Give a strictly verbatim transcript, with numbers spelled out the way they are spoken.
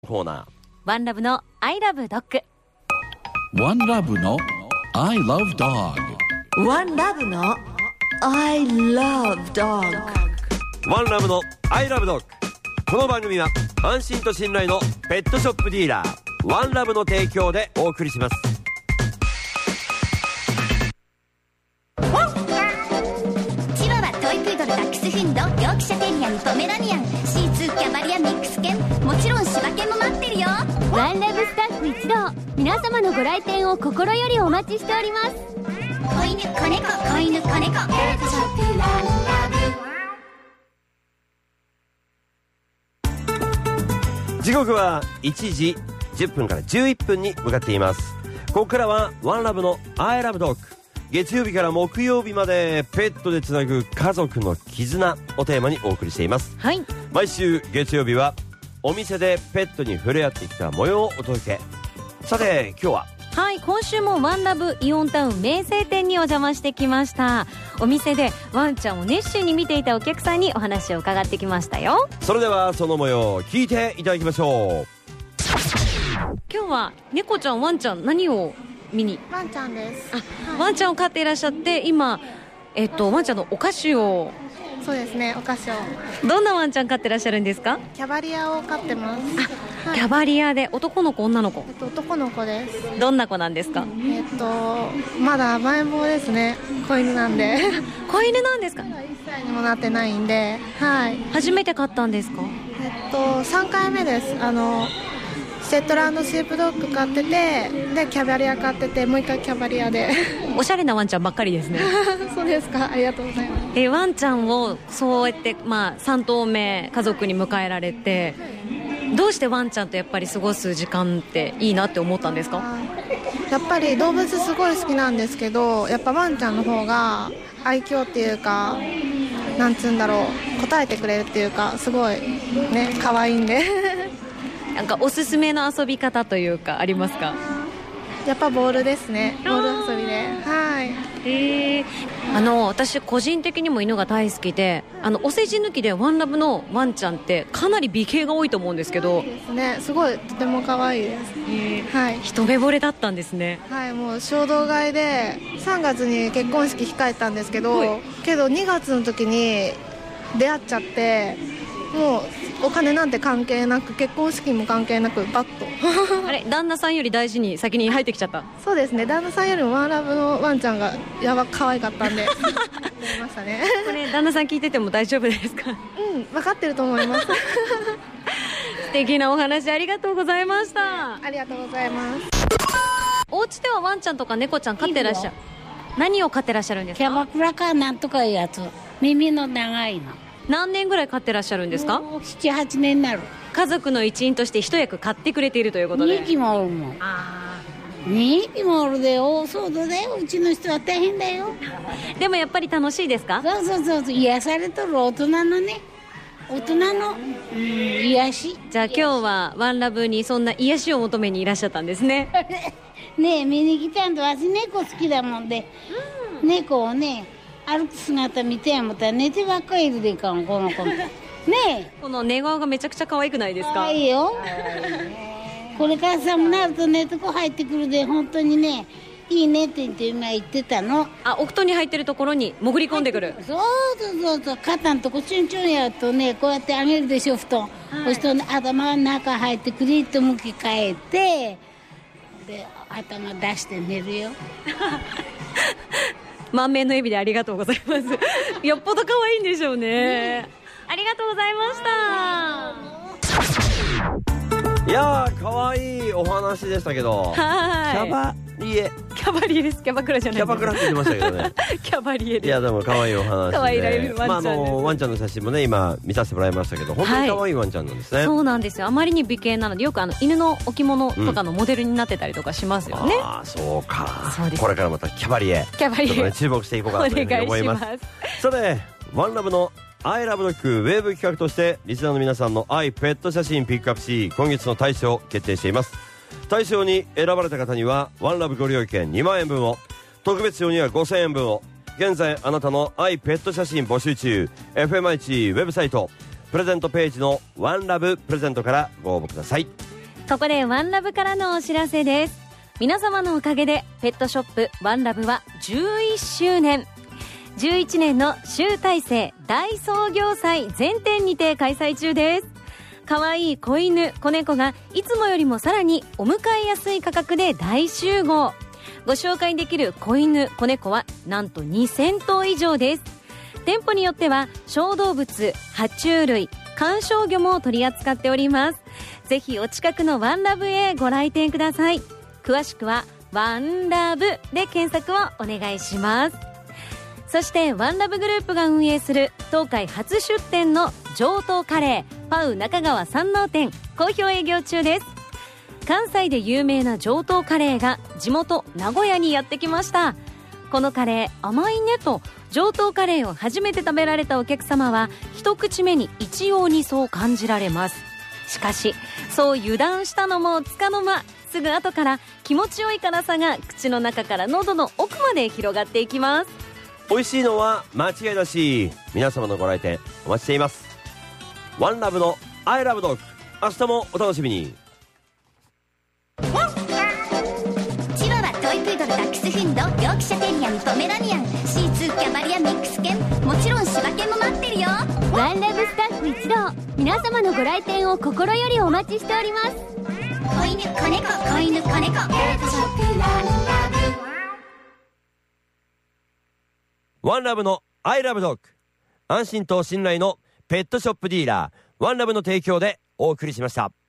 コーナー、 ワンラブの I love dog。 ワンラブの I love dog。 ワンラブの I love dog。 ワンラブの I love dog。 この番組は安心と信頼のペットショップディーラーワンラブの提供でお送りします。 チワワ、トイプードル、ダックスフンド、ヨークシャテリアにポメラニアン、シーツー、キャバリア、ミックス犬、もちろん柴犬も待ってるよ。 ワンラブスタッフ一同、皆様のご来店を心よりお待ちしております。 子犬、子猫、子犬、子猫、ペットショップワンラブ。時刻はいちじじゅっぷんからじゅういっぷんに向かっています。ここからはワンラブの I love dog。 月曜日から木曜日までペットでつなぐ家族の絆をテーマにお送りしています。 はい、 毎週月曜日はお店でペットに触れ合ってきた模様をお届け。さて今日ははい、今週もワンラブイオンタウン名声店にお邪魔してきました。お店でワンちゃんを熱心に見ていたお客さんにお話を伺ってきましたよ。 それではその模様を聞いていただきましょう。 今日は猫ちゃんワンちゃん何を見に？ ワンちゃんです。 あ、はい、ワンちゃんを飼っていらっしゃって、今、えっと、ワンちゃんのお菓子を。 そうですね、お菓子を。 どんなワンちゃん飼ってらっしゃるんですか？ キャバリアを飼ってます。 あ、はい、キャバリアで男の子女の子？ えっと、男の子です。 どんな子なんですか？ えっとまだ甘えん坊ですね。子犬なんで。 子犬なんですか？ いっさいにもなってないんで、はい。 初めて飼ったんですか？ えっとさんかいめです。あのセットランドシープドッグ飼ってて、でキャバリア飼ってて、もう一回キャバリアで。 おしゃれなワンちゃんばっかりですね。 そうですか、ありがとうございます。 えワンちゃんをそうやって、まあ、さん頭目家族に迎えられて、どうしてワンちゃんとやっぱり過ごす時間っていいなって思ったんですか？ やっぱり動物すごい好きなんですけど、やっぱワンちゃんの方が愛嬌っていうか、なんつうんだろう、答えてくれるっていうか、すごいね可愛いんで。 なんかおすすめの遊び方というかありますか？ やっぱボールですね。ボール遊びで、はい。 へー。あの私個人的にも犬が大好きで、あのお世辞抜きでワンラブのワンちゃんってかなり美形が多いと思うんですけど。 そうですね、すごいとても可愛いです。はい。 一目惚れだったんですね。 はい、もう衝動買いでさんがつに結婚式控えたんですけど、けどにがつの時に出会っちゃって、もうお金なんて関係なく、結婚式も関係なくバッと。 あれ、旦那さんより大事に先に入ってきちゃった？ そうですね、旦那さんよりもワンラブのワンちゃんがやば可愛かったんでやりましたね。 これ旦那さん聞いてても大丈夫ですか？ うん、分かってると思います。素敵なお話ありがとうございました。 ありがとうございます。 お家ではワンちゃんとか猫ちゃん飼ってらっしゃる？何を飼ってらっしゃるんですか？ キャバクラかなんとかいうやつ、耳の長いの。 何年ぐらい飼ってらっしゃるんですか？ もうななはちねんになる。 家族の一員として一役買ってくれているということで。 にひきもおるもん。 あにひきもおるで大騒動だよ。うちの人は大変だよ。 でもやっぱり楽しいですか？ そうそうそう、癒されとる大人のね、大人の、うん、癒し。 じゃあ今日はワンラブにそんな癒しを求めにいらっしゃったんですね。 ねえ、見に来たんと、私猫好きだもんで、うん、猫をね歩く姿見てやもたら寝てばっかりいるでいかん、この子ねえ。 この寝顔がめちゃくちゃ可愛くないですか？ 可愛いよ。これから寒くなると寝床入ってくるで、本当にねいいねって言って今言ってたの。 あ、お布団に入ってるところに潜り込んでくる。 そうそうそうそう、肩のとこチュンチュンやるとね、こうやって上げるでしょ布団、はい、そして頭の中入ってクリッと向き変えて、で頭出して寝るよ。 満面の笑みでありがとうございます。よっぽど可愛いんでしょうね。ね、ありがとうございました。 いやー、可愛いお話でしたけど、 はい、 キャバリエキャバリエです。キャバクラじゃないです。 キャバクラって言ってましたけどね。 キャバリエです。 いやでも可愛いお話で、 可愛いられるワンちゃんです。まあ、あのワンちゃんの写真もね今見させてもらいましたけど、本当に可愛いワンちゃんなんですね。はい、 そうなんですよ。あまりに美形なので、よくあの犬の置物とかのモデルになってたりとかしますよね。うん、 ああ、そうか。 そうです。 これからまたキャバリエ、 キャバリエちょっとね注目していこうかなというふうに思います。お願いします。さて、ワンラブのアイラブドッグウェーブ企画としてリスナーの皆さんの愛ペット写真ピックアップし、今月の大賞を決定しています。大賞に選ばれた方にはワンラブご利用券にまんえんぶんを、特別賞にはごせんえんぶんを。現在あなたの愛ペット写真募集中。 エフエムアイ ウェブサイトプレゼントページのワンラブプレゼントからご応募ください。 ここでワンラブからのお知らせです。皆様のおかげでペットショップワンラブはじゅういっしゅうねん、じゅういちねんの集大成大創業祭全店にて開催中です。かわいい子犬子猫がいつもよりもさらにお迎えやすい価格で大集合。ご紹介できる子犬子猫はなんとにせんとう以上です。店舗によっては小動物、爬虫類、観賞魚も取り扱っております。ぜひお近くのワンラブへご来店ください。詳しくはワンラブで検索をお願いします。そしてワンラブグループが運営する東海初出店の上等カレーパウ中川山王店好評営業中です。関西で有名な上等カレーが地元名古屋にやってきました。このカレー甘いねと上等カレーを初めて食べられたお客様は一口目に一様にそう感じられます。しかしそう油断したのもつかの間、すぐ後から気持ちよい辛さが口の中から喉の奥まで広がっていきます。 美味しいのは間違いなし。皆様のご来店お待ちしています。ワンラブの I love dog、 明日もお楽しみに。 チワワ、トイプードル、ダックスフンド、ヨークシャテリアにポメラニアン、シーツー、キャバリア、ミックス犬、もちろん柴犬も待ってるよ。 ワンラブスタッフ一同、皆様のご来店を心よりお待ちしております。 子犬子猫、子犬子猫、ペットショップワンラブ。 ワンラブの I love dog、 安心と信頼のペットショップディーラーワンラブの提供でお送りしました。